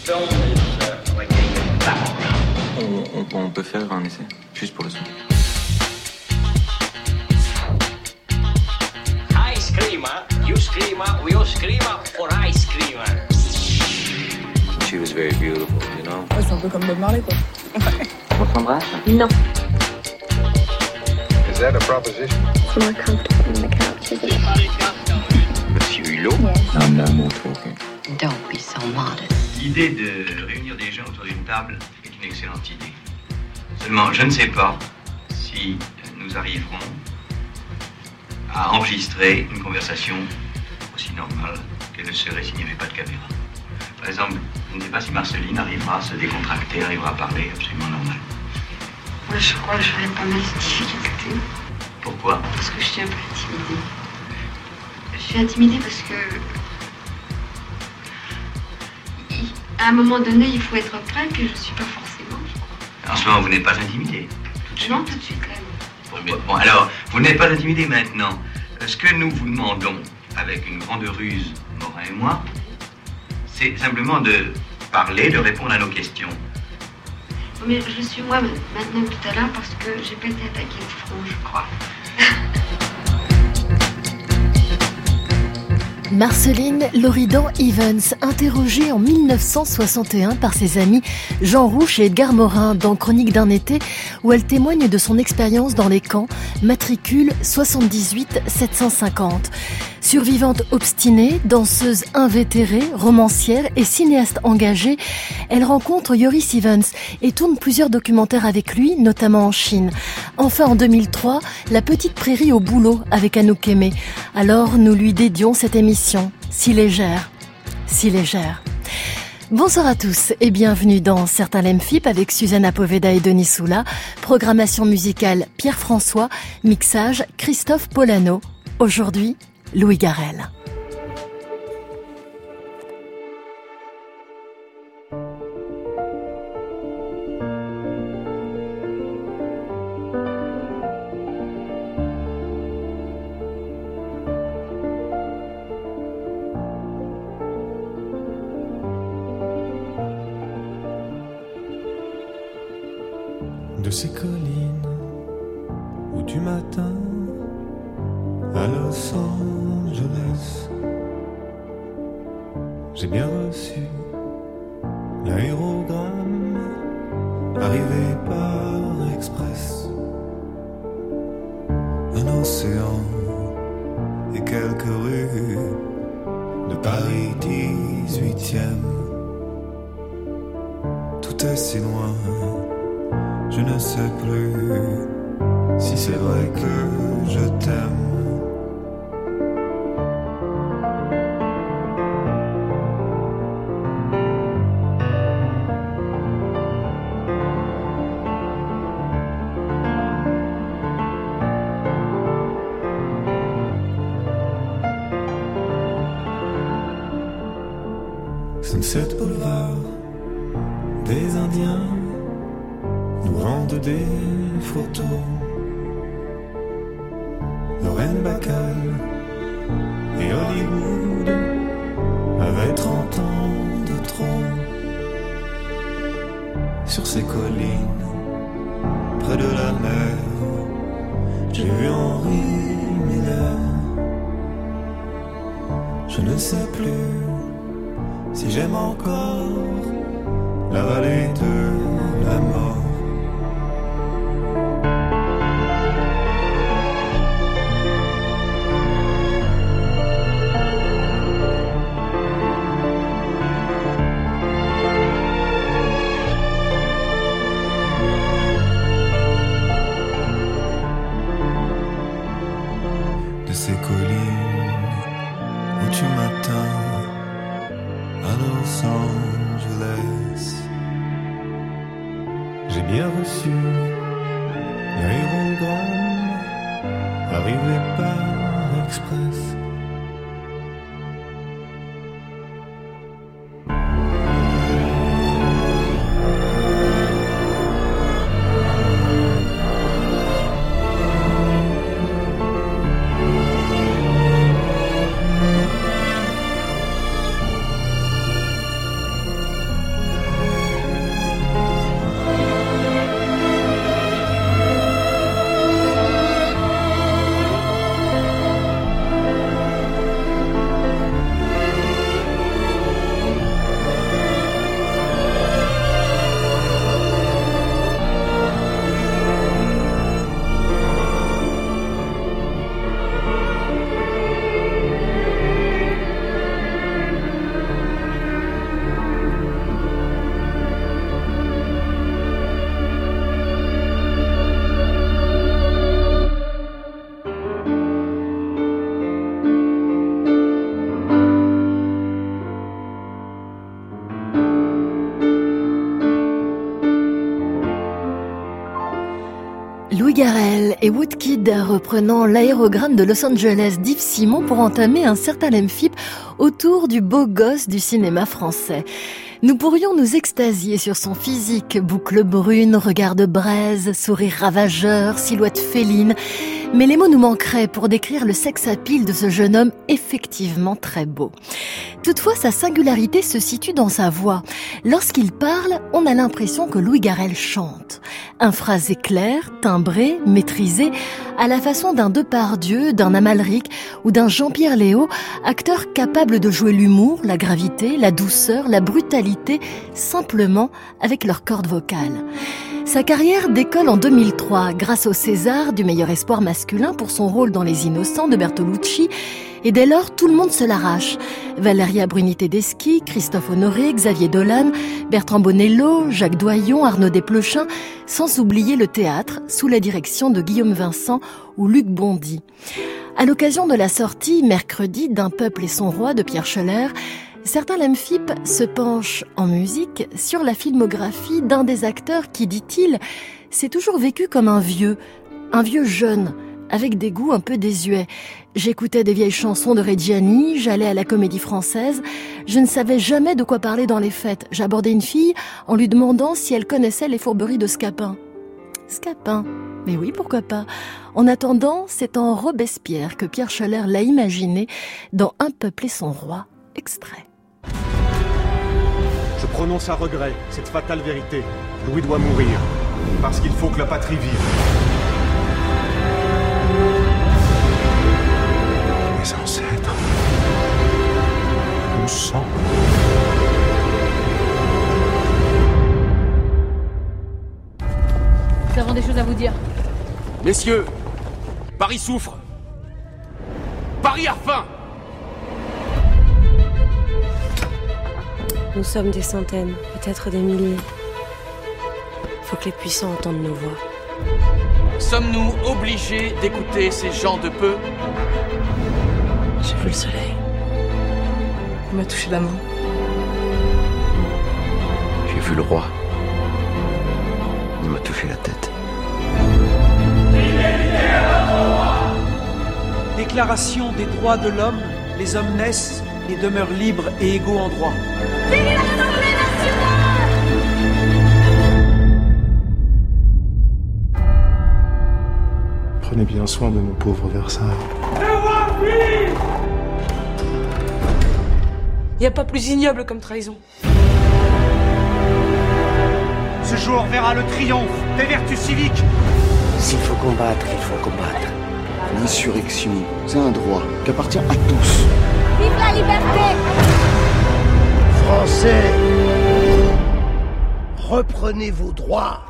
On peut faire un essai, juste pour le son. Ice creamer, you screamer, we all screamer for ice creamer. She was very beautiful, you know. Ouais, c'est un peu comme Bob Marley, quoi. On s'embrasse? Non. Is that a proposition? It's more comfortable on the couch, isn't it? Monsieur Hulot? Yes. No more talking. Don't be so modest. L'idée de réunir des gens autour d'une table est une excellente idée. Seulement, je ne sais pas si nous arriverons à enregistrer une conversation aussi normale qu'elle le serait s'il n'y avait pas de caméra. Par exemple, je ne sais pas si Marceline arrivera à se décontracter, arrivera à parler absolument normal. Moi, je crois que j'aurais pas mal de difficultés. Pourquoi? Parce que je suis un peu intimidée. Je suis intimidée parce que... À un moment donné, il faut être prêt, puis je suis pas forcément, je crois. En ce moment, vous n'êtes pas intimidé. Non, tout de suite, là. Bon, alors, vous n'êtes pas intimidé maintenant. Ce que nous vous demandons, avec une grande ruse, Morin et moi, c'est simplement de parler, de répondre à nos questions. Mais je suis moi maintenant tout à l'heure parce que j'ai pas été attaquée de front, je crois. Marceline Loridan-Evans, interrogée en 1961 par ses amis Jean Rouch et Edgar Morin dans Chronique d'un été, où elle témoigne de son expérience dans les camps, matricule 78 750. Survivante obstinée, danseuse invétérée, romancière et cinéaste engagée, elle rencontre Joris Ivens et tourne plusieurs documentaires avec lui, notamment en Chine. Enfin, en 2003, La petite prairie au boulot avec Anouk Aimé. Alors, nous lui dédions cette émission, si légère, si légère. Bonsoir à tous et bienvenue dans Certains l'aiment FIP avec Susanna Poveda et Denis Soula. Programmation musicale Pierre-François, mixage Christophe Polano. Aujourd'hui, Louis Garrel. De ces collines où du matin à Los Angeles, j'ai bien reçu l'aérogramme arrivé par express. Un océan et quelques rues de Paris 18e. Tout est si loin, je ne sais plus si c'est vrai que je t'aime. Sunset Boulevard, des Indiens nous rendent des photos. Lorraine Bacall et Hollywood avaient 30 ans de trop. Sur ces collines, près de la mer, j'ai vu Henri Miller. Je ne sais plus si j'aime encore la vallée de la mort. De ces collines où tu m'attends à Los Angeles, j'ai bien reçu l'aérogramme arrivé par express. et Woodkid reprenant l'aérogramme de Los Angeles d'Yves Simon pour entamer un certain Lemphip autour du beau gosse du cinéma français. Nous pourrions nous extasier sur son physique, boucles brunes, regard de braise, sourire ravageur, silhouette féline. Mais les mots nous manqueraient pour décrire le sex-appeal de ce jeune homme effectivement très beau. Toutefois, sa singularité se situe dans sa voix. Lorsqu'il parle, on a l'impression que Louis Garrel chante. Un phrasé clair, timbré, maîtrisé, à la façon d'un Depardieu, d'un Amalric ou d'un Jean-Pierre Léaud, acteur capable de jouer l'humour, la gravité, la douceur, la brutalité, simplement avec leurs cordes vocales. Sa carrière décolle en 2003 grâce au César du meilleur espoir masculin pour son rôle dans Les Innocents de Bertolucci, et dès lors tout le monde se l'arrache. Valeria Bruni-Tedeschi, Christophe Honoré, Xavier Dolan, Bertrand Bonello, Jacques Doyon, Arnaud Desplechin, sans oublier le théâtre sous la direction de Guillaume Vincent ou Luc Bondy. À l'occasion de la sortie mercredi d'Un peuple et son roi de Pierre Schoeller, certains Lemphip se penchent en musique sur la filmographie d'un des acteurs qui, dit-il, s'est toujours vécu comme un vieux jeune, avec des goûts un peu désuets. J'écoutais des vieilles chansons de Reggiani, j'allais à la Comédie Française, je ne savais jamais de quoi parler dans les fêtes. J'abordais une fille en lui demandant si elle connaissait les fourberies de Scapin. Scapin, mais oui, pourquoi pas. En attendant, c'est en Robespierre que Pierre Schoeller l'a imaginé dans Un peuple et son roi, extrait. Je prononce à regret cette fatale vérité. Louis doit mourir, parce qu'il faut que la patrie vive. Mes ancêtres, mon sang. Nous avons des choses à vous dire. Messieurs, Paris souffre. Paris a faim. Nous sommes des centaines, peut-être des milliers. Il faut que les puissants entendent nos voix. Sommes-nous obligés d'écouter ces gens de peu? J'ai vu le soleil. Il m'a touché la main. J'ai vu le roi. Il m'a touché la tête. Déclaration des droits de l'homme, les hommes naissent et demeurent libres et égaux en droit. Prenez bien soin de mon pauvre Versailles. Il n'y a pas plus ignoble comme trahison. Ce jour verra le triomphe des vertus civiques. S'il faut combattre, il faut combattre. L'insurrection, c'est un droit qui appartient à tous. Vive la liberté! Français, reprenez vos droits.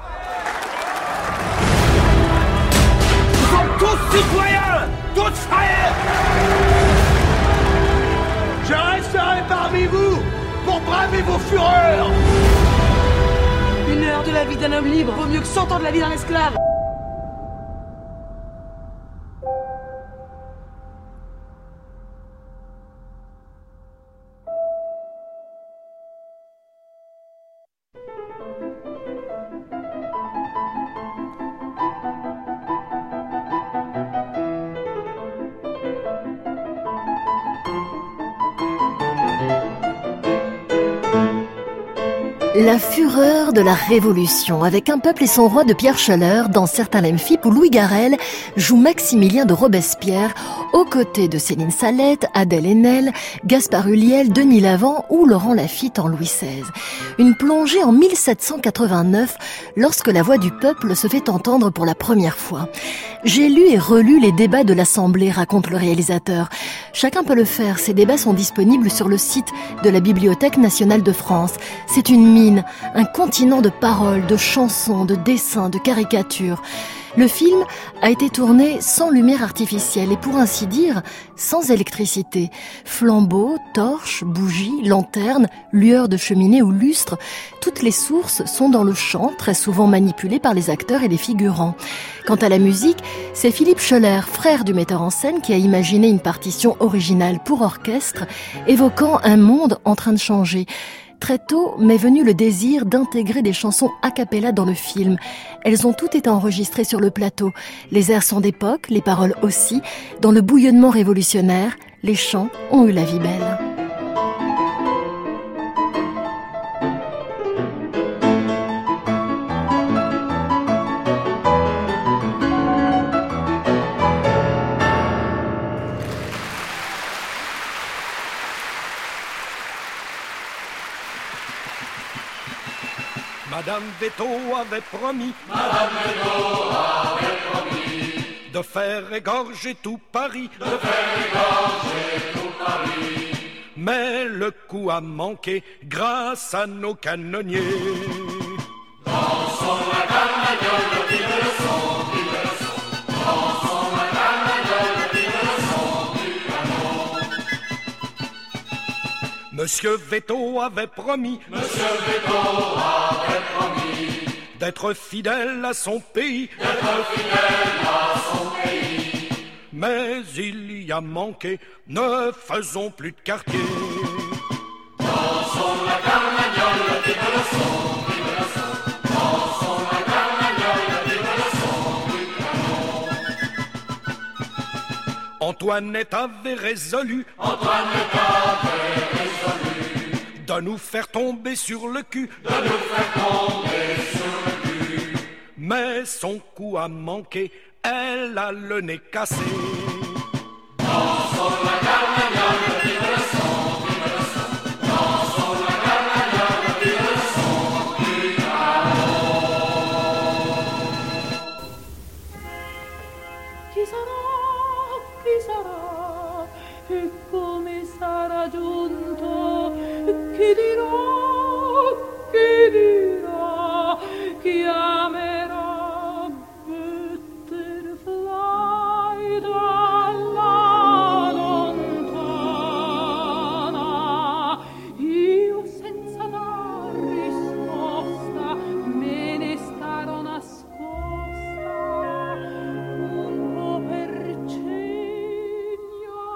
Nous sommes tous citoyens, tous frères. Je resterai parmi vous pour braver vos fureurs. Une heure de la vie d'un homme libre vaut mieux que 100 ans de la vie d'un esclave. La fureur de la Révolution, avec Un peuple et son roi de Pierre Schoeller dans Certains Lemphip, où Louis Garrel joue Maximilien de Robespierre aux côtés de Céline Salette, Adèle Haenel, Gaspard Ulliel, Denis Lavant ou Laurent Lafitte en Louis XVI. Une plongée en 1789 lorsque la voix du peuple se fait entendre pour la première fois. J'ai lu et relu les débats de l'Assemblée, raconte le réalisateur. Chacun peut le faire, ces débats sont disponibles sur le site de la Bibliothèque nationale de France. C'est une mine, un continent de paroles, de chansons, de dessins, de caricatures. Le film a été tourné sans lumière artificielle et pour ainsi dire sans électricité. Flambeaux, torches, bougies, lanternes, lueurs de cheminée ou lustres, toutes les sources sont dans le chant, très souvent manipulé par les acteurs et les figurants. Quant à la musique, c'est Philippe Schoeller, frère du metteur en scène, qui a imaginé une partition originale pour orchestre, évoquant un monde en train de changer. Très tôt m'est venu le désir d'intégrer des chansons a cappella dans le film. Elles ont toutes été enregistrées sur le plateau. Les airs sont d'époque, les paroles aussi. Dans le bouillonnement révolutionnaire, les chants ont eu la vie belle. Madame Veto avait promis, de faire égorger tout Paris, mais le coup a manqué grâce à nos canonniers. Dansons la carmagnole, vive le son, vive le son. Dansons la carmagnole, vive le son du canon. Monsieur Veto avait promis, d'être fidèle à son pays, mais il y a manqué, ne faisons plus de quartier. Dansons la carmagnole, vive le son, vive le son. Dansons la carmagnole, vive le son du canon. Antoinette avait résolu, de nous faire tomber sur le cul, mais son coup a manqué, elle a le nez cassé. Dansons la carmagnole, vive le son, vive le son. Dansons la carmagnole, vive le son du canon. Chi sarà, e come sarà giunto, chi dirà, chiamerà Butterfly dalla lontana. Io senza dar risposta me ne starò nascosta un po' per cegna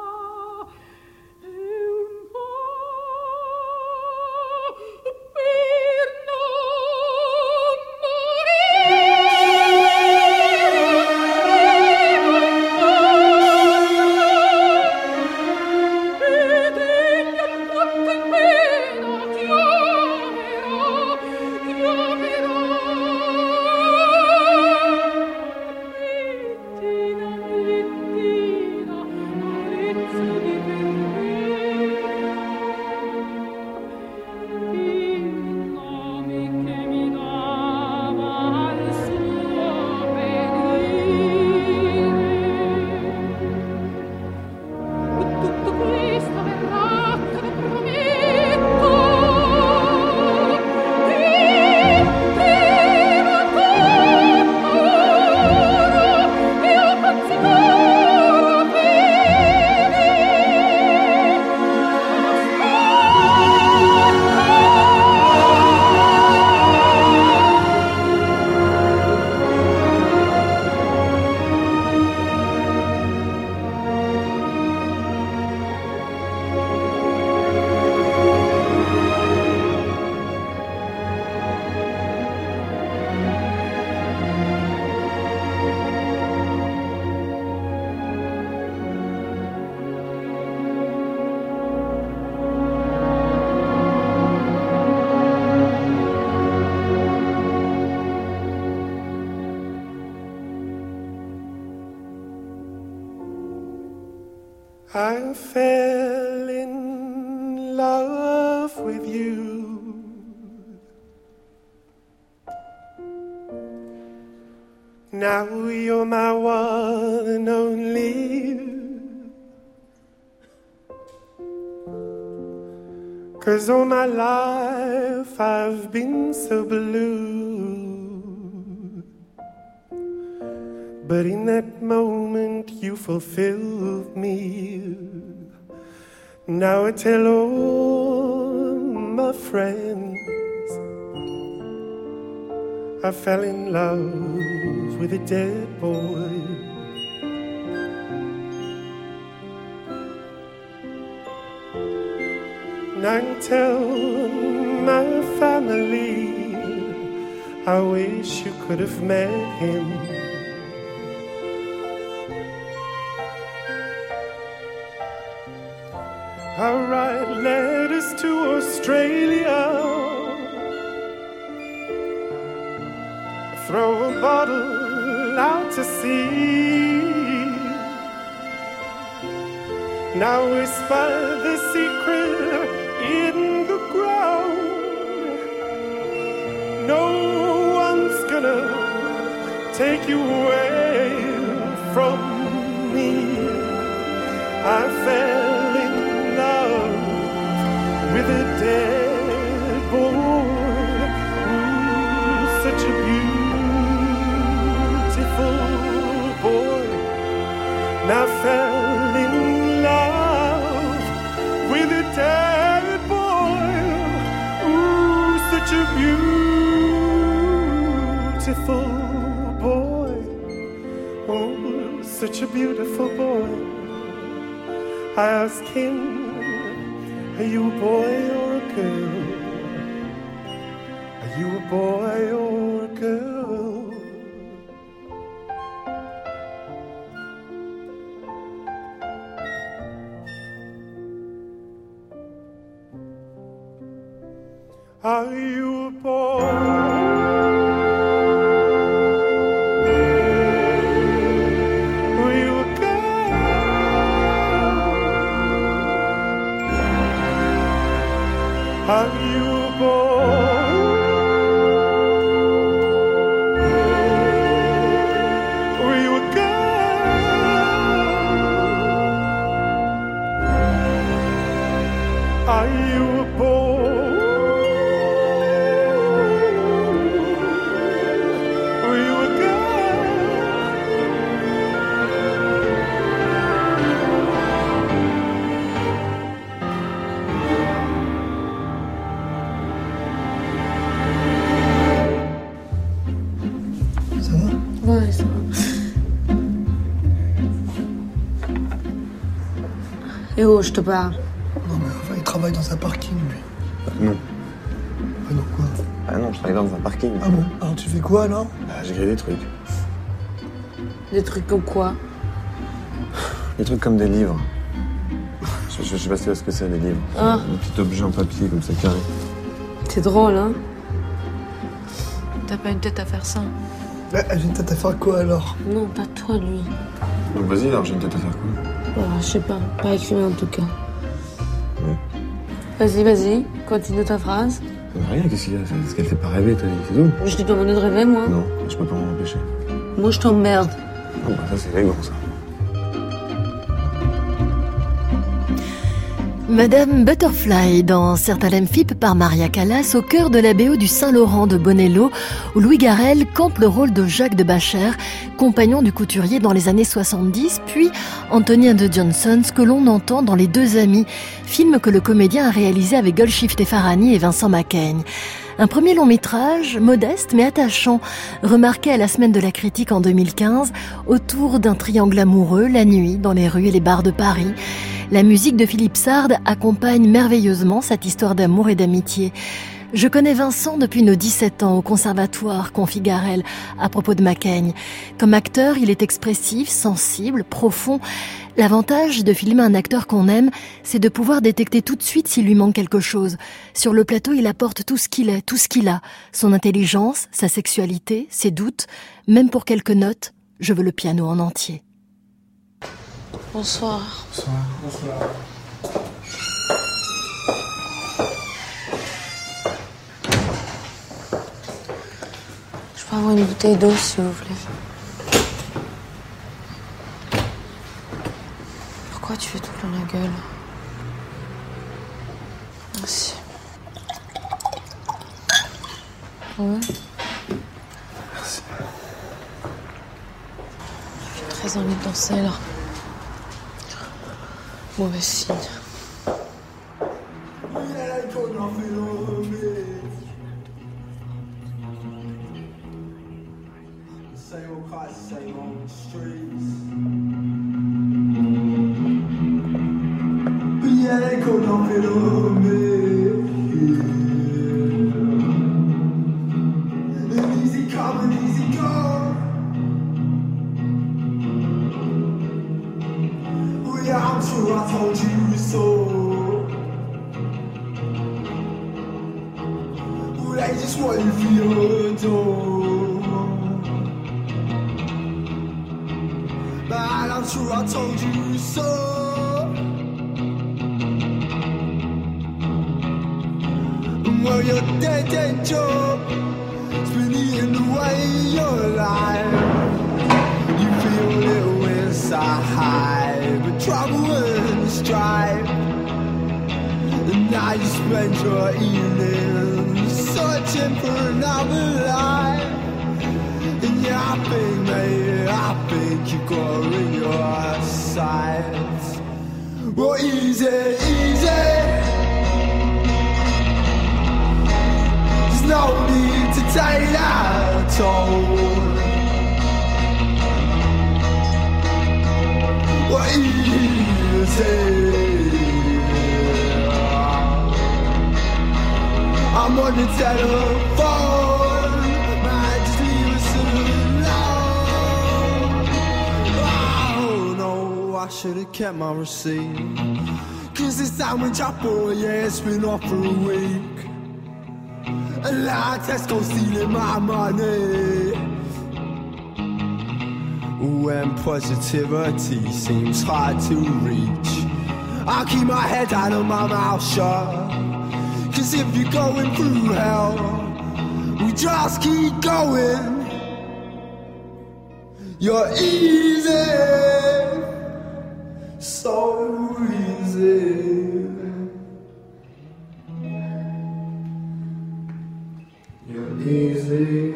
e un po' per non morire. Ed egli alquanto in pena chiamerà Bettina, Bettina, carezza di il nome che mi dava al suo venire. Tutto questo verrà, te lo prometto. Intero t'oro, io considero I fell in love with you. Now you're my one and only. 'Cause all my life I've been so blue. But in that moment you fulfilled me. Now I tell all my friends I fell in love with a dead boy. I tell my family I wish you could have met him. I write letters to Australia, throw a bottle out to sea. Now whisper the secret in the ground. No one's gonna take you away from me. I fell in love with a dead boy. Ooh, such a beautiful boy. And I fell in love with a dead boy. Ooh, such a beautiful boy. Oh, such a beautiful boy. I asked him, are you a boy or a girl? Are you a boy or a girl? Are you a boy? Are you a girl? Are you a boy? Are you a girl? Are you a boy? Ouais, ça va. Et oh, je te parle. Non, mais enfin, il travaille dans un parking, lui. Non. Ah non, quoi? Ah non, je travaille dans un parking. Ah bon? Alors tu fais quoi, alors? Bah, j'écris des trucs. Des trucs comme quoi? Des trucs comme des livres. Je sais pas si tu vois ce que c'est, des livres. Ah. Un petit objet en papier, comme ça, carré. C'est drôle, hein? T'as pas une tête à faire ça? J'ai une tête à faire quoi, alors? Non, pas toi, lui. Donc vas-y, alors j'ai une tête à faire quoi? Je sais pas écrivain en tout cas. Ouais. Vas-y, continue ta phrase. Rien, qu'est-ce qu'il y a? Est-ce qu'elle fait pas rêver, toi? C'est tout? Je t'ai demandé de rêver, moi. Non, je peux pas m'en empêcher. Moi, je t'emmerde. Ah bah ça, c'est élégant, ça. Madame Butterfly dans Certains Phip par Maria Callas au cœur de la BO du Saint-Laurent de Bonello où Louis Garrel campe le rôle de Jacques de Bacher, compagnon du couturier dans les années 70, puis Anthony and the Johnsons que l'on entend dans Les Deux Amis, film que le comédien a réalisé avec Golshifteh Farahani et Vincent Macaigne. Un premier long métrage, modeste mais attachant, remarqué à la Semaine de la Critique en 2015, autour d'un triangle amoureux, la nuit, dans les rues et les bars de Paris. La musique de Philippe Sard accompagne merveilleusement cette histoire d'amour et d'amitié. Je connais Vincent depuis nos 17 ans au conservatoire, confie Garrel à propos de Macaigne. Comme acteur, il est expressif, sensible, profond. L'avantage de filmer un acteur qu'on aime, c'est de pouvoir détecter tout de suite s'il lui manque quelque chose. Sur le plateau, il apporte tout ce qu'il est, tout ce qu'il a. Son intelligence, sa sexualité, ses doutes. Même pour quelques notes, je veux le piano en entier. Bonsoir. Bonsoir. Je peux avoir une bouteille d'eau, s'il vous plaît? Pourquoi tu fais tout plein la gueule? Merci. Ouais. Merci. J'ai très envie de danser, là. Mauvais signe. Yeah, they could not feel me. Yeah, I'm sure I told you so. Well, I just want you for your door. Man, I'm sure I told you so. Well, your dead job has been eating away your life. You feel a little inside, but trouble and strife. And now you spend your evenings searching for another life. And yeah, I think you got rid your sights. Well, easy. There's no need to take that toll. Well, easy. I'm on the telephone. Man, just leave us alone. Oh no, I should've kept my receipt. Cause this sandwich I bought, yeah, it's been off for a week. And now Tesco stealing my money. When positivity seems hard to reach, I'll keep my head down and my mouth shut. Cause if you're going through hell, we just keep going. You're easy, so easy. You're easy.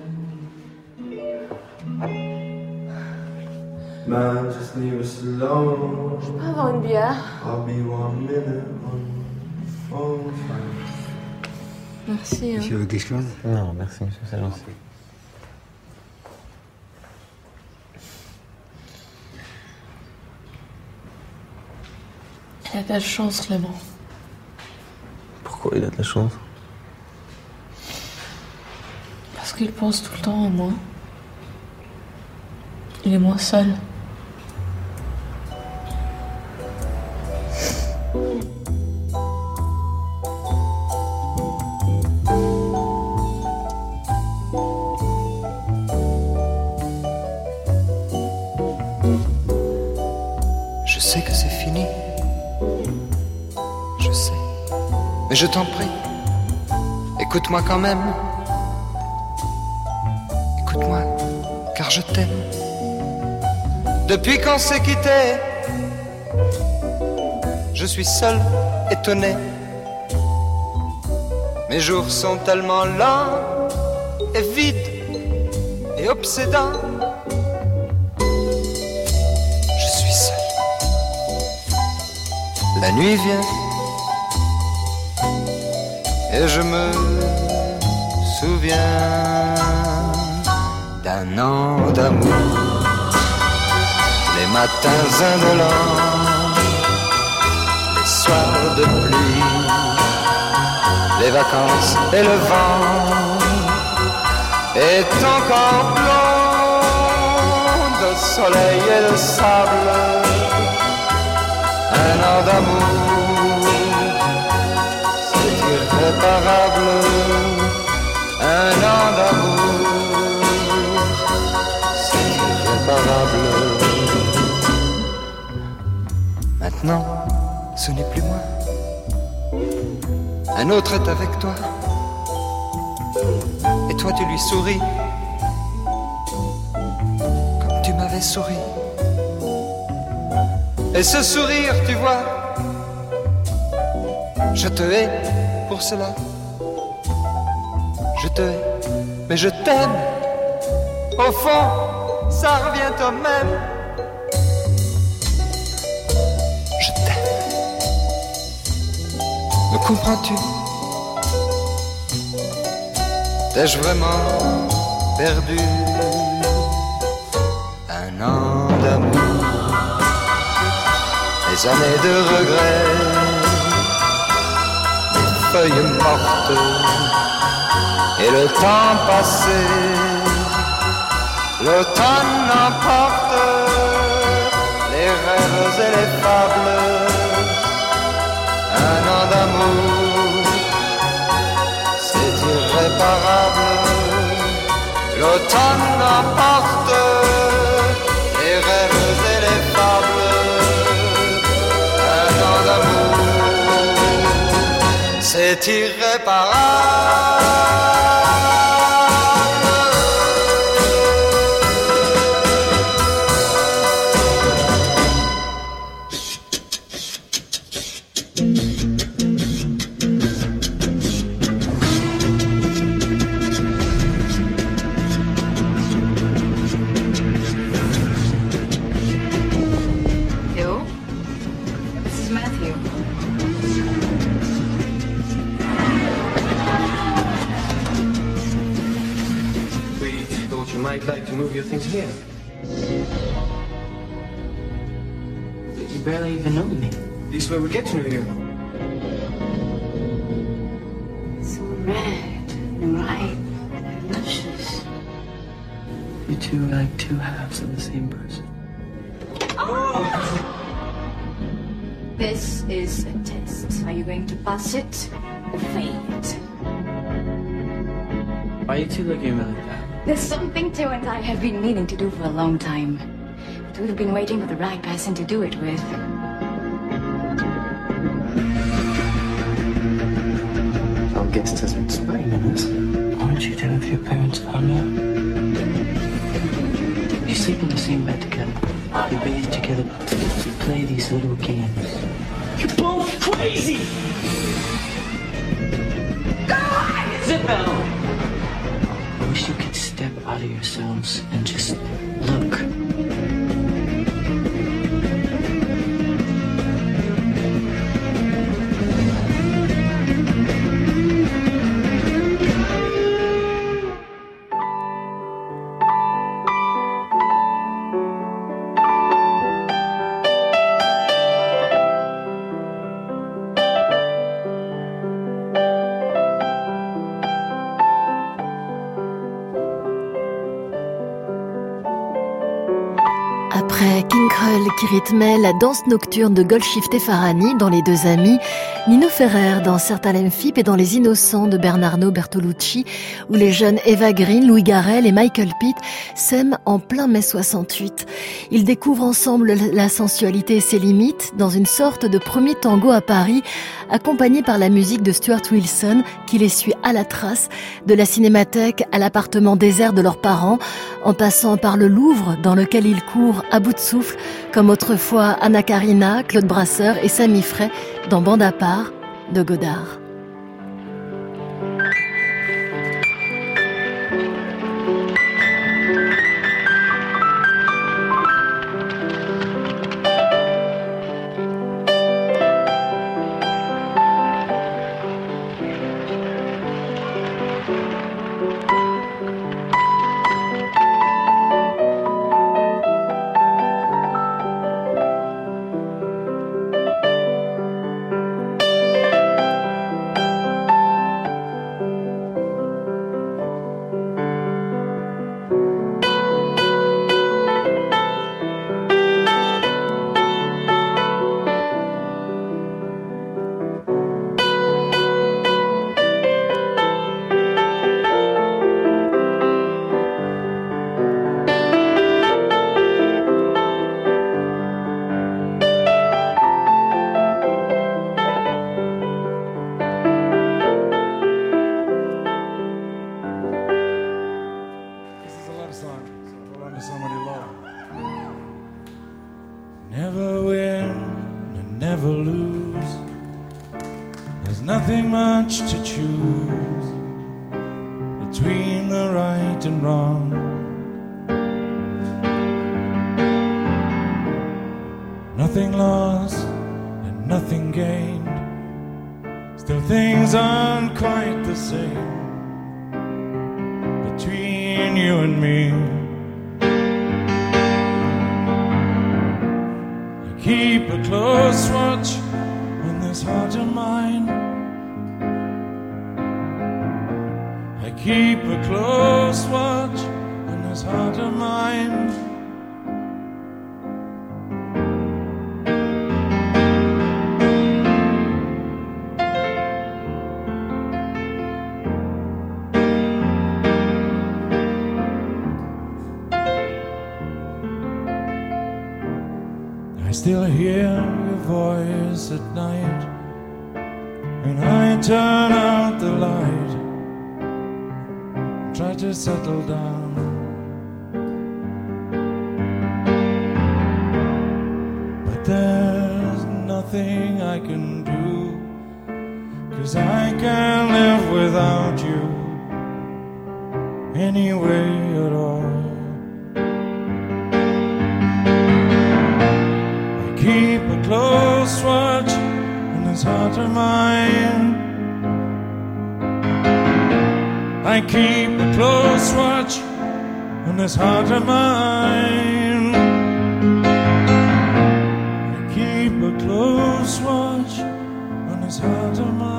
Man, just leave us alone. Je peux avoir une bière? I'll be 1 minute on the phone. Merci. Hein. Tu veux quelque chose? Non, merci, monsieur, c'est gentil. Il a de la chance, Clément. Pourquoi il a de la chance? Parce qu'il pense tout le temps à moi. Il est moins seul. Je sais que c'est fini. Je sais. Mais je t'en prie. Écoute-moi quand même. Écoute-moi, car je t'aime. Depuis qu'on s'est quitté, je suis seul, étonné. Mes jours sont tellement lents et vides et obsédants. Je suis seul. La nuit vient et je me souviens d'un an d'amour. Les matins indolents, les soirs de pluie, les vacances et le vent est encore blond de soleil et de sable. Un an d'amour, c'est irréparable. Un an d'amour, c'est irréparable. Maintenant, ce n'est plus moi. Un autre est avec toi. Et toi, tu lui souris. Comme tu m'avais souri. Et ce sourire, tu vois, je te hais pour cela. Je te hais, mais je t'aime. Au fond, ça revient au même. Me comprends-tu? T'ai-je vraiment perdu un an d'amour, des années de regrets, des feuilles mortes et le temps passé? L'automne emporte les rêves et les ineffable. Un an d'amour, c'est irréparable. L'automne emporte les rêves et les fables. Un an d'amour, c'est irréparable. I'd like to move your things here. You barely even know me. This is where we get to know you. So red and ripe and luscious. You two are like two halves of the same person. This is a test. Are you going to pass it or fail it? Why are you two looking at me like that? There's something Theo and I have been meaning to do for a long time. But we've been waiting for the right person to do it with. Our guest has been spying on us. Why don't you tell if your parents found out? You sleep in the same bed together. You bathe together. You play these little games. You're both crazy! God! Isabel! I wish you could step out of yourselves and just look. Après King Krull qui rythmait la danse nocturne de Golshifteh et Farhani dans Les Deux Amis, Nino Ferrer dans Certains Philippe et dans Les Innocents de Bernardo Bertolucci, où les jeunes Eva Green, Louis Garrel et Michael Pitt s'aiment en plein mai 68. Ils découvrent ensemble la sensualité et ses limites dans une sorte de premier tango à Paris, accompagné par la musique de Stuart Wilson qui les suit à la trace, de la cinémathèque à l'appartement désert de leurs parents, en passant par le Louvre dans lequel ils courent à bout de souffle, comme autrefois Anna Karina, Claude Brasseur et Samy Frey dans Bande à part de Godard. Never win and never lose. There's nothing much to choose between the right and wrong. Nothing lost and nothing gained. Still things aren't quite the same between you and me. Keep a close watch on this heart of mine. I keep a close watch on this heart of mine. still hear your voice at night when I turn out the light, try to settle down. But there's nothing I can do, 'cause I can't live without you anyway at all. Keep a close watch on this heart of mine. I keep a close watch on this heart of mine. I keep a close watch on this heart of mine.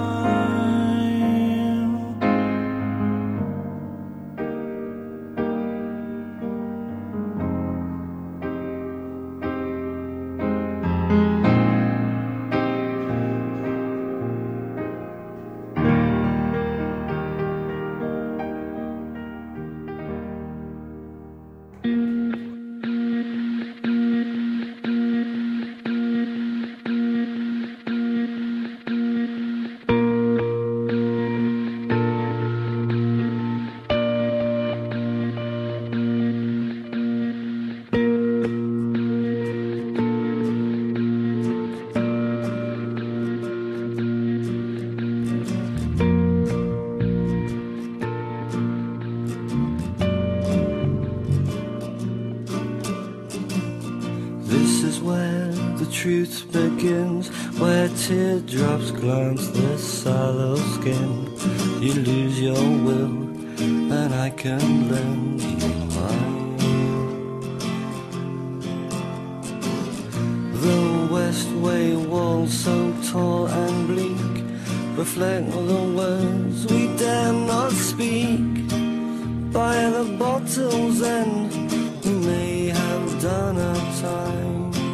Truth begins where teardrops glance the sallow skin. You lose your will and I can lend you mine. The westway walls so tall and bleak reflect the words we dare not speak. By the bottle's end we may have done our time.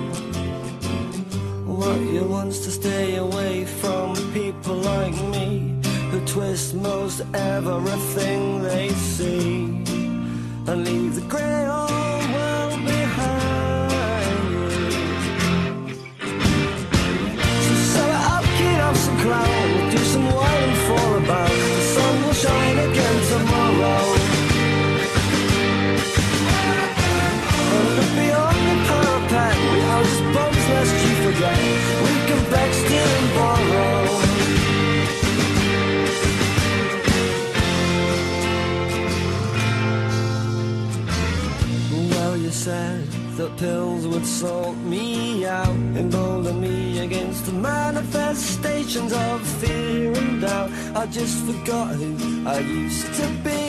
What you wants to stay away from people like me, who twist most everything they see and leave the grey old world behind you. So sew it up, kid, up some clown, we'll do some wine and fall about. The sun will shine again tomorrow. And look beyond the parapet, we are just bums lest you forget. We can beg, steal and borrow. Well, you said that pills would sort me out, embolden me against the manifestations of fear and doubt. I just forgot who I used to be.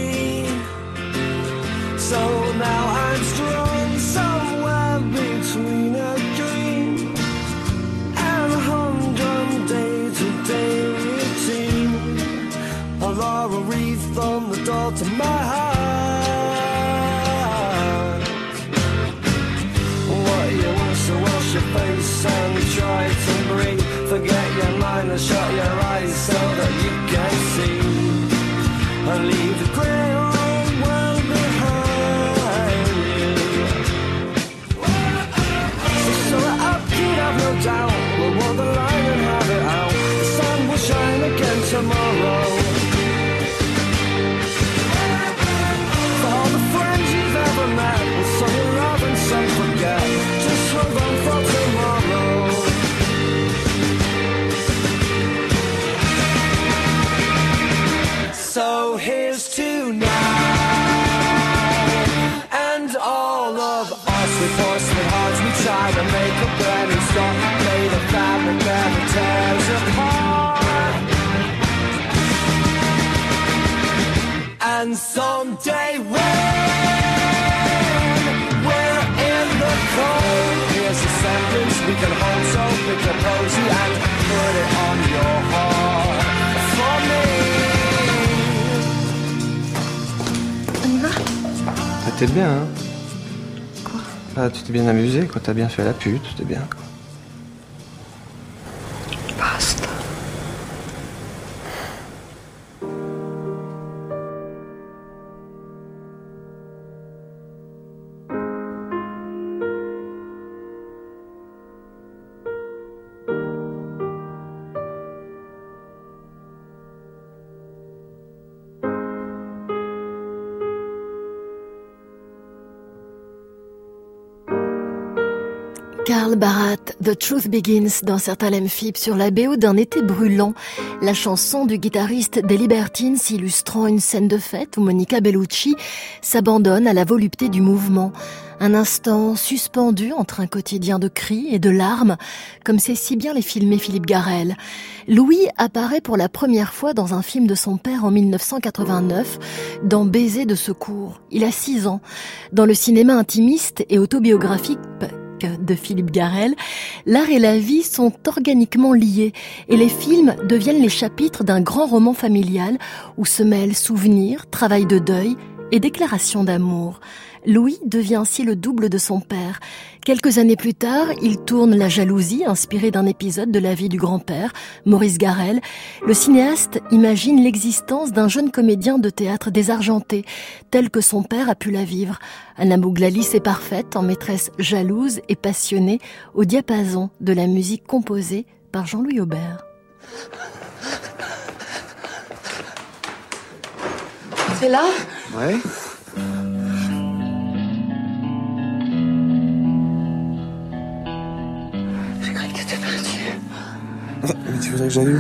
So now I'm strong somewhere between a dream and a humdrum day-to-day routine. A laurel wreath on the door to my heart. What you want to wash your face and try to breathe. Forget your mind and shut your eyes so that you can see. And leave the grey old world behind you. So sew it up, kid, have no doubt. We'll walk the line and have it out. The sun will shine again tomorrow. For all the friends you've ever met, with some you love and some forget, just hold on for tomorrow. So here's to now, and all of us with horsemen hearts, we try to make a brand new start, made a fabric never tears apart. And someday when we're in the cold, here's a sentence we can hold so we can hold you and put it on your heart for me. T'es bien, hein? Quoi? Ah, tu t'es bien amusé, quoi. T'as bien fait la pute, c'était bien. Basta. Carl Barat, The Truth Begins dans Certains Lemphib sur la BO d'un été brûlant. La chanson du guitariste des Libertines illustrant une scène de fête où Monica Bellucci s'abandonne à la volupté du mouvement. Un instant suspendu entre un quotidien de cris et de larmes, comme sait si bien les filmer Philippe Garrel. Louis apparaît pour la première fois dans un film de son père en 1989, dans Baiser de secours. Il a 6 ans. Dans le cinéma intimiste et autobiographique de Philippe Garrel, l'art et la vie sont organiquement liés et les films deviennent les chapitres d'un grand roman familial où se mêlent souvenirs, travail de deuil et déclaration d'amour. Louis devient ainsi le double de son père. Quelques années plus tard, il tourne La jalousie, inspiré d'un épisode de la vie du grand-père, Maurice Garrel. Le cinéaste imagine l'existence d'un jeune comédien de théâtre désargenté, tel que son père a pu la vivre. Anna Bouglalis est parfaite en maîtresse jalouse et passionnée au diapason de la musique composée par Jean-Louis Aubert. C'est là ? Ouais. J'ai cru que t'étais parti. Mais tu voudrais que j'aille où?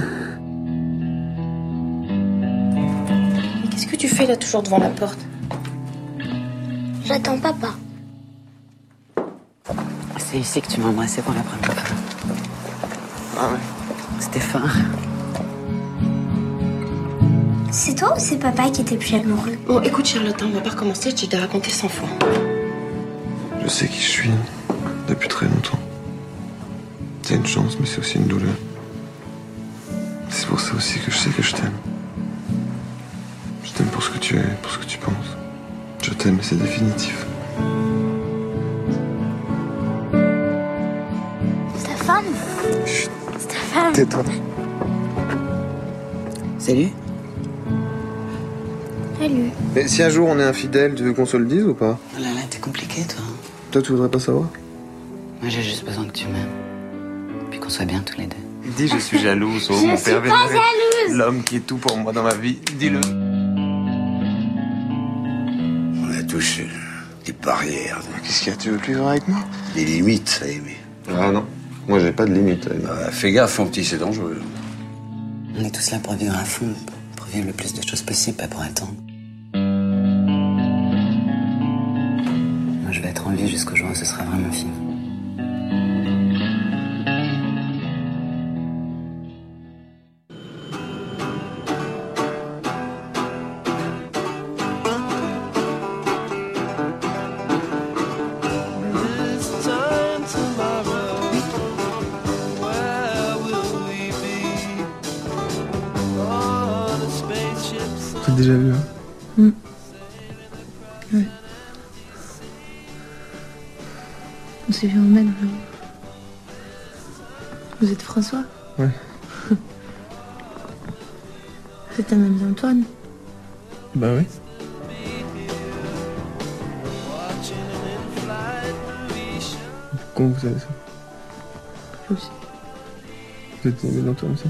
Mais qu'est-ce que tu fais là, toujours devant la porte? J'attends papa. C'est ici que tu m'as embrassé pour la première fois. Ah ouais. Stéphane. C'est toi ou c'est papa qui était plus amoureux? Bon, écoute Charlotte, on va pas recommencer, je t'ai raconté 100 fois. Je sais qui je suis depuis très longtemps. C'est une chance, mais c'est aussi une douleur. C'est pour ça aussi que je sais que je t'aime. Je t'aime pour ce que tu es, pour ce que tu penses. Je t'aime et c'est définitif. Stéphane? Chut. Stéphane? Tais-toi. Salut. Salut. Mais si un jour on est infidèle, tu veux qu'on se le dise ou pas? Oh là là, t'es compliqué, toi. Toi, tu voudrais pas savoir? Moi, j'ai juste besoin que tu m'aimes. Puis qu'on soit bien tous les deux. Dis, je suis jalouse. Oh, Je mon suis père pas vénéré. jalouse. L'homme qui est tout pour moi dans ma vie. Dis-le. On a tous des barrières. Qu'est-ce qu'il y a? Tu veux plus vivre avec moi? Des limites à aimer. Ah non. Moi, j'ai pas de limite. Fais gaffe, mon petit, c'est dangereux. On est tous là pour vivre à fond, pour vivre le plus de choses possible, pas pour attendre. Moi, je vais être en vie jusqu'au jour où ce sera vraiment fini. T'as déjà vu, hein? Ouais. On s'est vu en mai, là. Vous êtes François? Ouais. C'est un ami d'Antoine. Bah oui. Comment vous savez ça? Moi aussi. Vous êtes aimé d'Antoine aussi?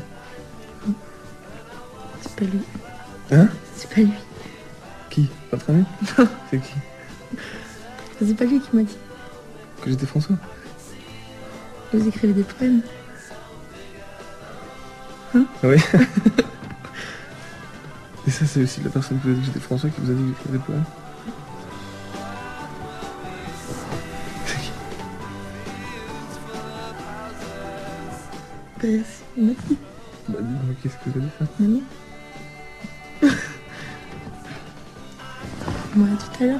C'est pas lui. Hein? C'est pas lui. Qui? Votre ami? Non. C'est qui? C'est pas lui qui m'a dit. Que j'étais François? Vous écrivez des poèmes. Oui. Et ça, c'est aussi la personne qui vous a dit que j'étais François qui vous a dit que j'écrivais des poèmes? C'est qui? Bah, il m'a dit. Bah, dis-moi, qu'est-ce que vous avez dit ça? Maman. Moi, tout à l'heure.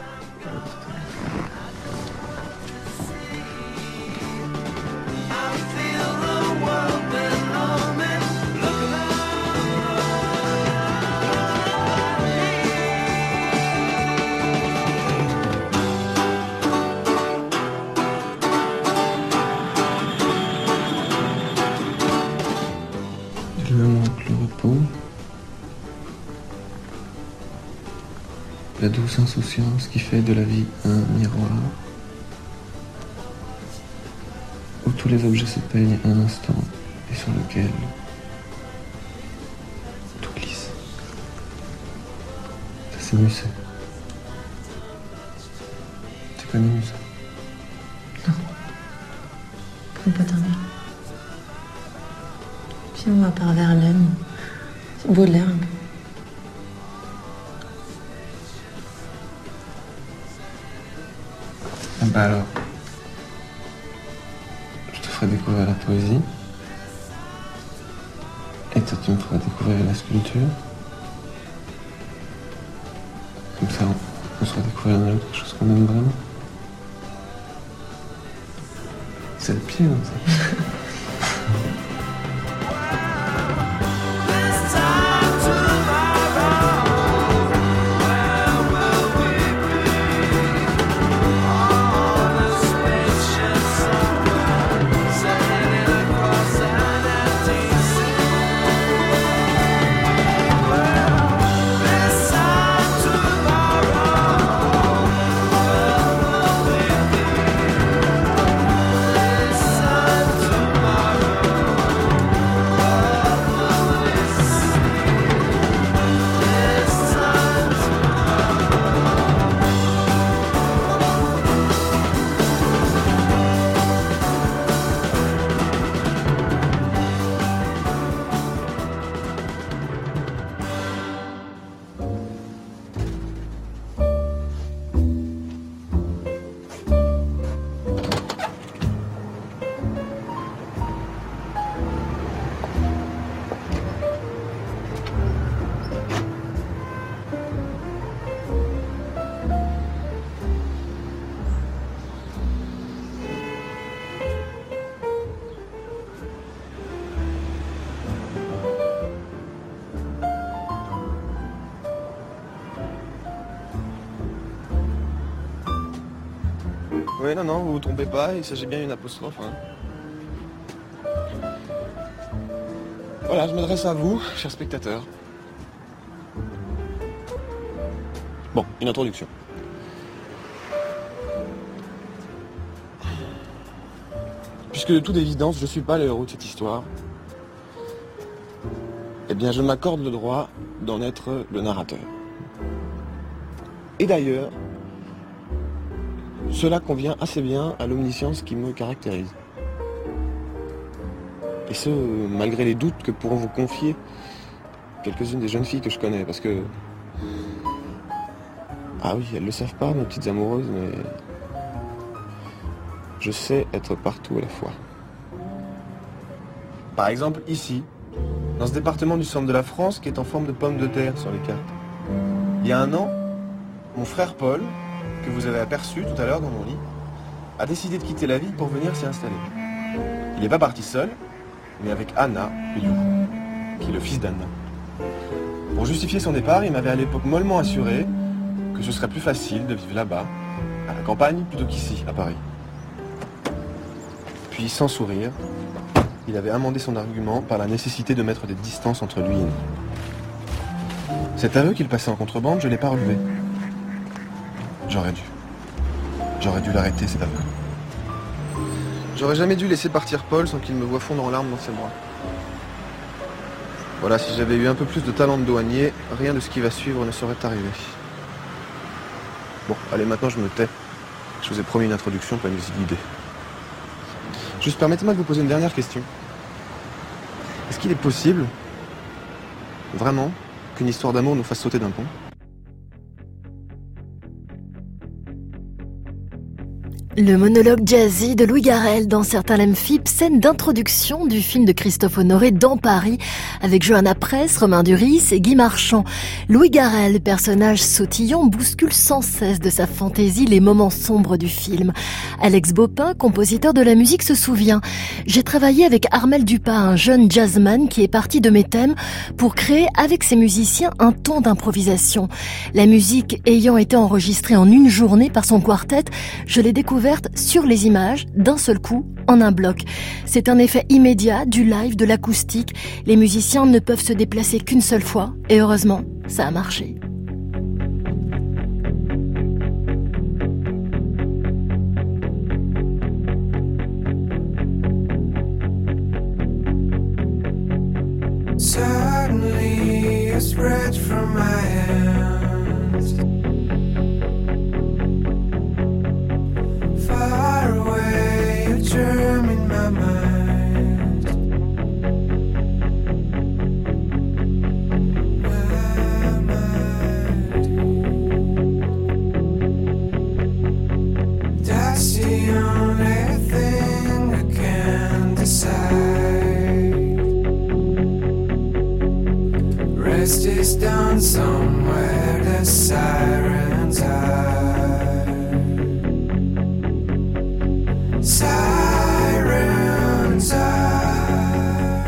Il me manque le repos, la douce insouciance qui fait de la vie un miroir, où tous les objets se peignent un instant et sur lequel tout glisse. Ça, c'est Musset. Tu connais Musset? Non. qu'on peut dormir. Puis on va par Verlaine. C'est Baudelaire un peu. Bah alors, je te ferai découvrir la poésie. Et toi, tu me feras découvrir la sculpture. Comme ça, on se fera découvrir dans quelque chose qu'on aime vraiment. C'est le pied, comme ça. Oui, non, vous vous trompez pas, il s'agit bien d'une apostrophe. Hein. Voilà, je m'adresse à vous, chers spectateurs. Bon, une introduction. Puisque de toute évidence, je ne suis pas le héros de cette histoire, eh bien, je m'accorde le droit d'en être le narrateur. Et d'ailleurs, cela convient assez bien à l'omniscience qui me caractérise. Et ce, malgré les doutes que pourront vous confier quelques-unes des jeunes filles que je connais, parce que... Ah oui, elles le savent pas, mes petites amoureuses, mais... Je sais être partout à la fois. Par exemple, ici, dans ce département du centre de la France qui est en forme de pomme de terre sur les cartes. Il y a un an, mon frère Paul, que vous avez aperçu tout à l'heure dans mon lit, a décidé de quitter la ville pour venir s'y installer. Il n'est pas parti seul, mais avec Anna Liu, qui est le fils d'Anna. Pour justifier son départ, il m'avait à l'époque mollement assuré que ce serait plus facile de vivre là-bas, à la campagne, plutôt qu'ici, à Paris. Puis, sans sourire, il avait amendé son argument par la nécessité de mettre des distances entre lui et nous. Cet aveu qu'il passait en contrebande, je ne l'ai pas relevé. J'aurais dû l'arrêter, cet aveu. J'aurais jamais dû laisser partir Paul sans qu'il me voie fondre en larmes dans ses bras. Voilà, si j'avais eu un peu plus de talent de douanier, rien de ce qui va suivre ne serait arrivé. Bon, allez, maintenant je me tais. Je vous ai promis une introduction, pas une visite guidée. Juste permettez-moi de vous poser une dernière question. Est-ce qu'il est possible, vraiment, qu'une histoire d'amour nous fasse sauter d'un pont ? Le monologue jazzy de Louis Garrel dans Certains l'aiment Philippe, scène d'introduction du film de Christophe Honoré Dans Paris, avec Johanna Press, Romain Duris et Guy Marchand. Louis Garrel, personnage sautillant, bouscule sans cesse de sa fantaisie les moments sombres du film. Alex Baupin, compositeur de la musique, se souvient: j'ai travaillé avec Armel Dupas, un jeune jazzman qui est parti de mes thèmes pour créer avec ses musiciens un ton d'improvisation. La musique ayant été enregistrée en une journée par son quartet, je l'ai découverte sur les images, d'un seul coup, en un bloc. C'est un effet immédiat du live, de l'acoustique. Les musiciens ne peuvent se déplacer qu'une seule fois, et heureusement, ça a marché. Suddenly it spread from my hands. Far away, a germ in my mind. Somewhere the sirens hide. Sirens hide.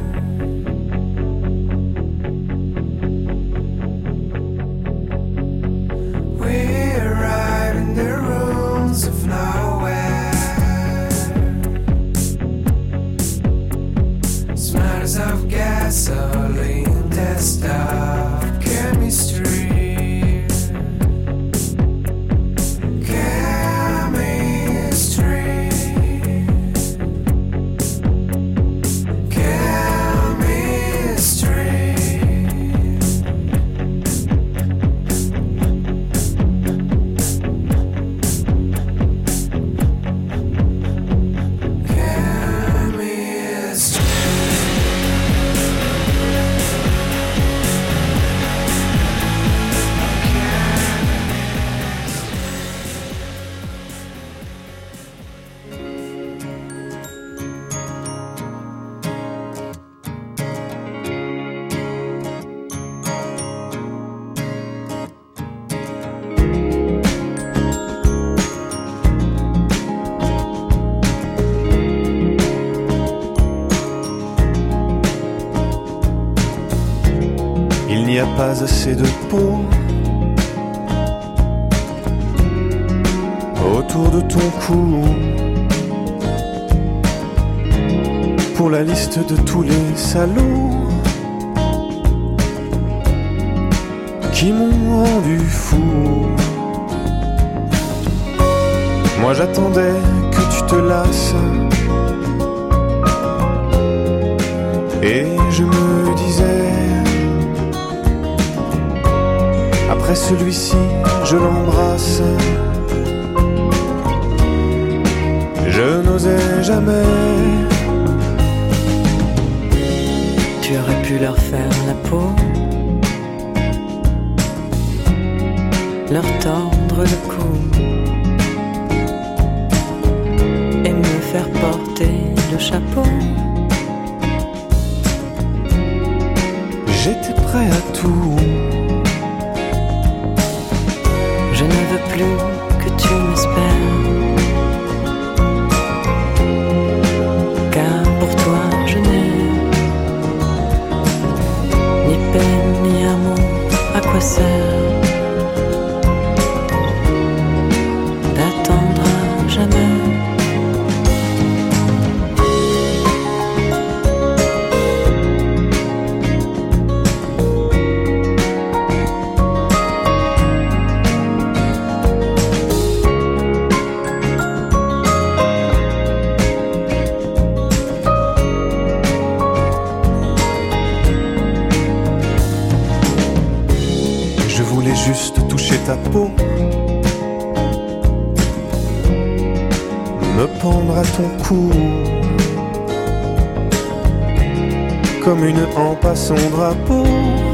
We arrive in the ruins of nowhere. Smells of gasoline, test of chemistry. Il n'y a pas assez de peau autour de ton cou pour la liste de tous les salauds qui m'ont rendu fou. Moi j'attendais que tu te lasses et je me disais, après celui-ci, je l'embrasse. Je n'osais jamais. Tu aurais pu leur faire la peau, leur tendre le cou et me faire porter le chapeau. J'étais prêt à tout. Je ne veux plus que tu m'espères, car pour toi je n'ai ni peine ni amour. À quoi sert d'attendre à jamais? Juste toucher ta peau, me pendre à ton cou, comme une hampe à son drapeau,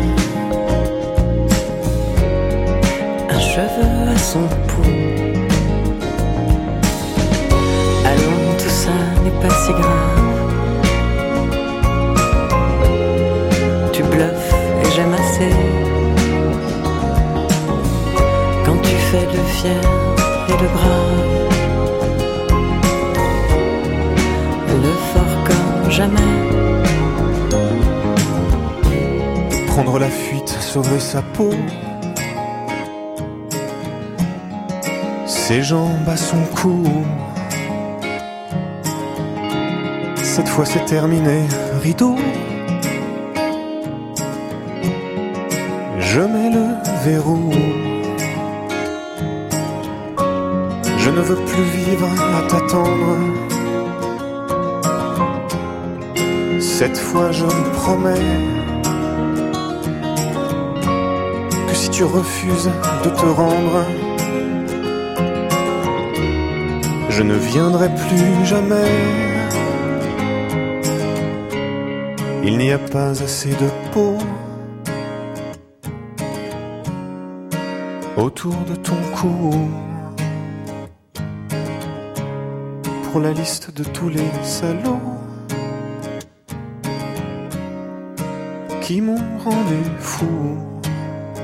un cheveu à son pouls. Allons, tout ça n'est pas si grave. Tu bluffes et j'aime assez. Quand tu fais le fier et le brave, le fort comme jamais. Prendre la fuite, sauver sa peau, ses jambes à son cou. Cette fois c'est terminé, rideau. Je mets le verrou. Je ne veux plus vivre à t'attendre. Cette fois je me promets que si tu refuses de te rendre, je ne viendrai plus jamais. Il n'y a pas assez de peau autour de ton cou pour la liste de tous les salauds qui m'ont rendu fou.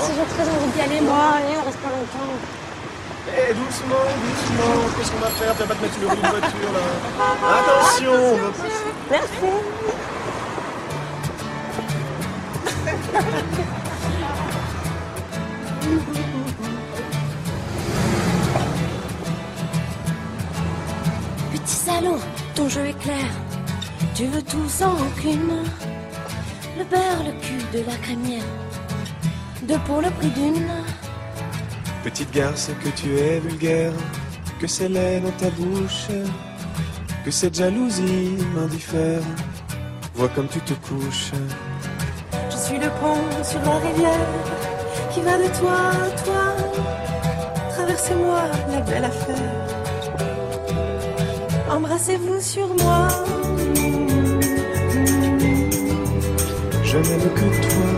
si j'ai très envie d'y aller, moi. Allez, on reste pas longtemps. Eh, doucement, doucement. Qu'est-ce qu'on va faire? Tu vas pas te mettre sur le roues de voiture, là. Attention, on va passer. Merci. Petit salaud, ton jeu est clair. Tu veux tout sans rancune. Le beurre, le cul, de la crémière. Deux pour le prix d'une. Petite garce, que tu es vulgaire, que c'est laid dans ta bouche, que cette jalousie m'indiffère. Vois comme tu te couches. Je suis le pont sur la rivière qui va de toi à toi. Traversez-moi la belle affaire. Embrassez-vous sur moi. Je n'aime que toi.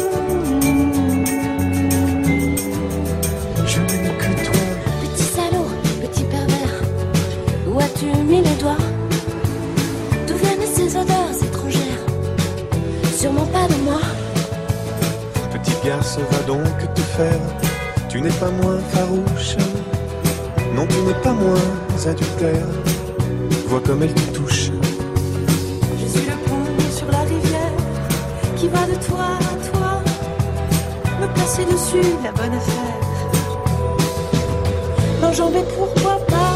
Je n'aime que toi. Petit salaud, petit pervers, où as-tu mis les doigts? D'où viennent ces odeurs étrangères? Sûrement pas de moi. Petite garce, va donc te faire. Tu n'es pas moins farouche. Non, tu n'es pas moins adultère. Vois comme elle te touche. Je suis le pont sur la rivière qui va de toi à toi. Me placer dessus, la bonne affaire. L'enjamber, pourquoi pas?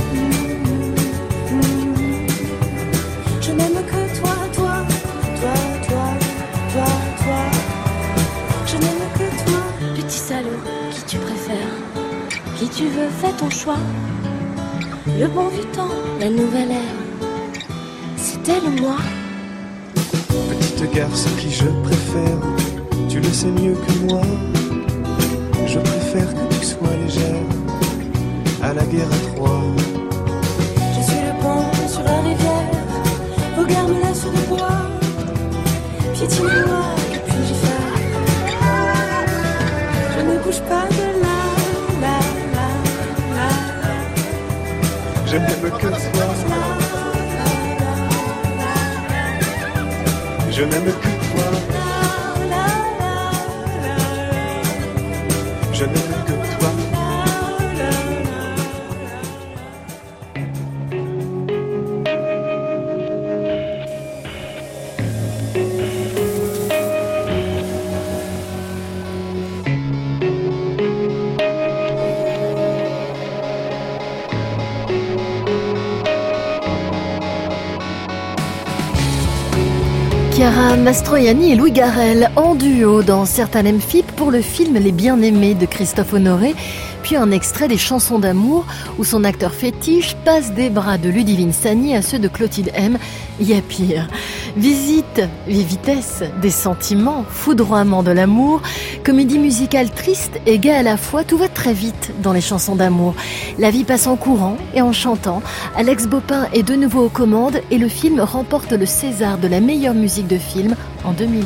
Je n'aime que toi, toi, toi, toi, toi, toi. Je n'aime que toi. Petit salaud, qui tu préfères? Qui tu veux, fais ton choix. Le bon vieux temps, la nouvelle ère, c'est elle ou moi. Petite garce, qui je préfère? Tu le sais mieux que moi. Je préfère que tu sois légère. À la guerre à Troie. Je suis le pont sur la rivière. Regarde-la sur le bois. Piétine-moi, que puis-je faire? Je ne bouge pas de là, là, là, là. Je n'aime que toi. Je n'aime que toi. Je n'aime que toi. Chiara Mastroianni et Louis Garrel en duo dans Certains aiment Philippe pour le film Les Bien-Aimés de Christophe Honoré, puis un extrait des Chansons d'amour où son acteur fétiche passe des bras de Ludivine Sagny à ceux de Clotilde M. Il y a pire. Visite et vitesse des sentiments, foudroiement de l'amour, comédie musicale triste et gaie à la fois, tout va très vite dans les chansons d'amour. La vie passe en courant et en chantant. Alex Bopin est de nouveau aux commandes et le film remporte le César de la meilleure musique de film en 2008.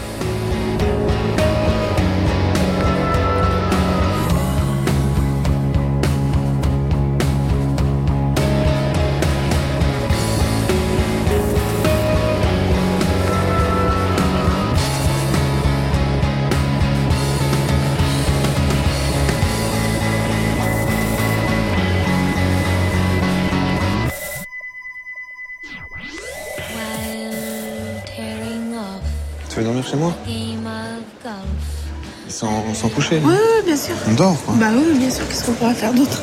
Tu veux dormir chez moi? Sans coucher? Oui, bien sûr. On dort, quoi. Bah oui, bien sûr. Qu'est-ce qu'on pourra faire d'autre?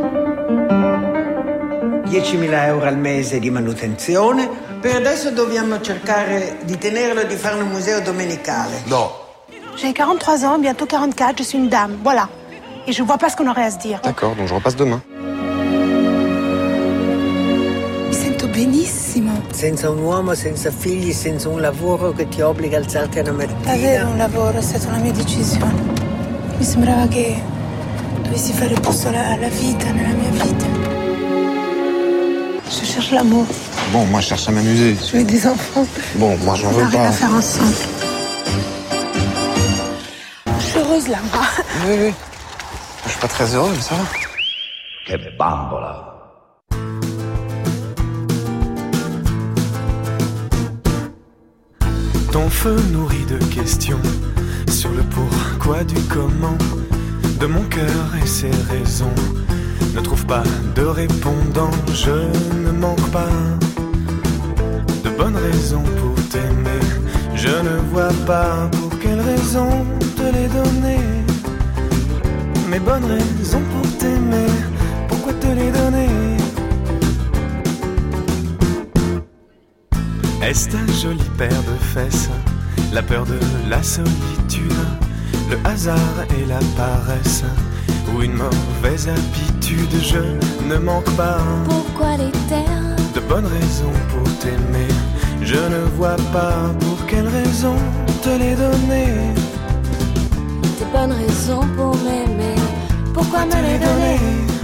10.000 euro al mese di manutenzione. Per adesso dobbiamo cercare di tenerlo e di fare un museo domenicale. Non. J'ai 43 ans, bientôt 44, je suis une dame, voilà. Et je vois pas ce qu'on aurait à se dire. D'accord, donc je repasse demain. Mi sento benissimo. Senza un uomo, senza figli, senza un lavoro che ti obbliga a alzarti una mattina. Avere un lavoro è stata una mia decisione. Mi sembrava che dovessi fare posto alla vita, nella mia vita. Je cherche l'amour. Bon, moi je cherche à m'amuser. Je veux des enfants. Bon, moi j'en On veux a rien pas. à faire ensemble. Je suis heureuse là, moi. Oui, oui. Je suis pas très heureux, mais ça va. Che bambola! Ton feu nourri de questions sur le pourquoi du comment de mon cœur et ses raisons. Ne trouve pas de répondant, je ne manque pas de bonnes raisons pour t'aimer. Je ne vois pas pour quelle raison te les donner. Mes bonnes raisons pour t'aimer, pourquoi te les donner? Est-ce ta jolie paire de fesses, la peur de la solitude, le hasard et la paresse, ou une mauvaise habitude? Je ne manque pas. Pourquoi les terres? De bonnes raisons pour t'aimer. Je ne vois pas pour quelle raison te les donner. Des bonnes raisons pour m'aimer. Pourquoi me les donner?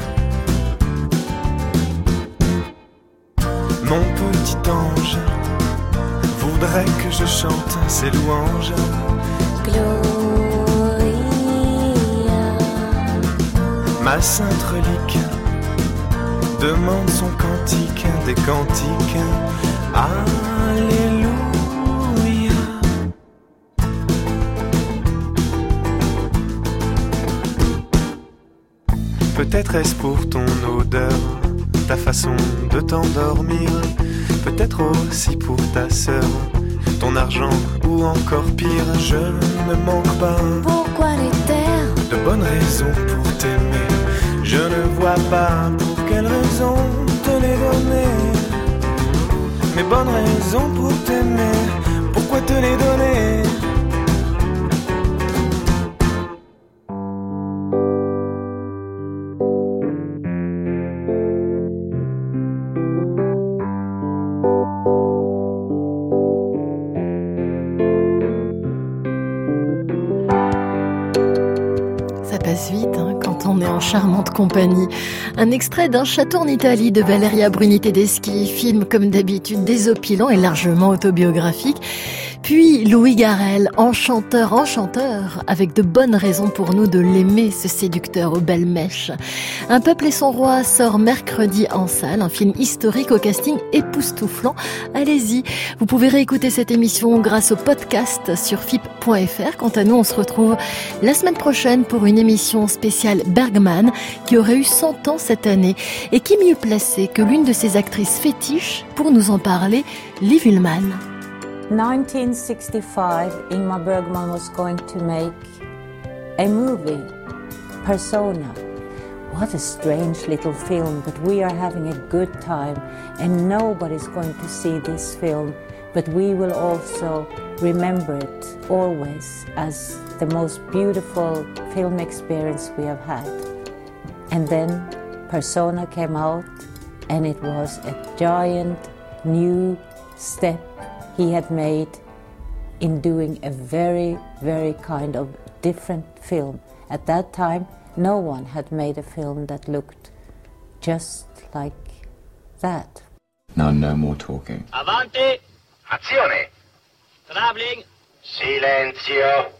Mon petit ange voudrait que je chante ses louanges. Gloria. Ma sainte relique demande son cantique des cantiques. Alléluia. Peut-être est-ce pour ton odeur, ta façon de t'endormir. Peut-être aussi pour ta sœur, ton argent ou encore pire. Je ne manque pas. Pourquoi les terres? De bonnes raisons pour t'aimer. Je ne vois pas pour quelle raison te les donner. Mes bonnes raisons pour t'aimer, pourquoi te les donner? Vite quand on est en charmante compagnie. Un extrait d'un Château en Italie de Valeria Bruni Tedeschi, film comme d'habitude désopilant et largement autobiographique. Puis Louis Garrel, enchanteur, avec de bonnes raisons pour nous de l'aimer, ce séducteur aux belles mèches. Un peuple et son roi sort mercredi en salle, un film historique au casting époustouflant. Allez-y, vous pouvez réécouter cette émission grâce au podcast sur FIP.fr. Quant à nous, on se retrouve la semaine prochaine pour une émission spéciale Bergman qui aurait eu 100 ans cette année. Et qui mieux placé que l'une de ses actrices fétiches pour nous en parler, Liv Ullmann. 1965, Ingmar Bergman was going to make a movie, Persona. What a strange little film, but we are having a good time and nobody's going to see this film, but we will also remember it always as the most beautiful film experience we have had. And then Persona came out and it was a giant new step he had made in doing a very, very kind of different film. At that time, no one had made a film that looked just like that. Now, no more talking. Avanti! Azione! Traveling! Silenzio!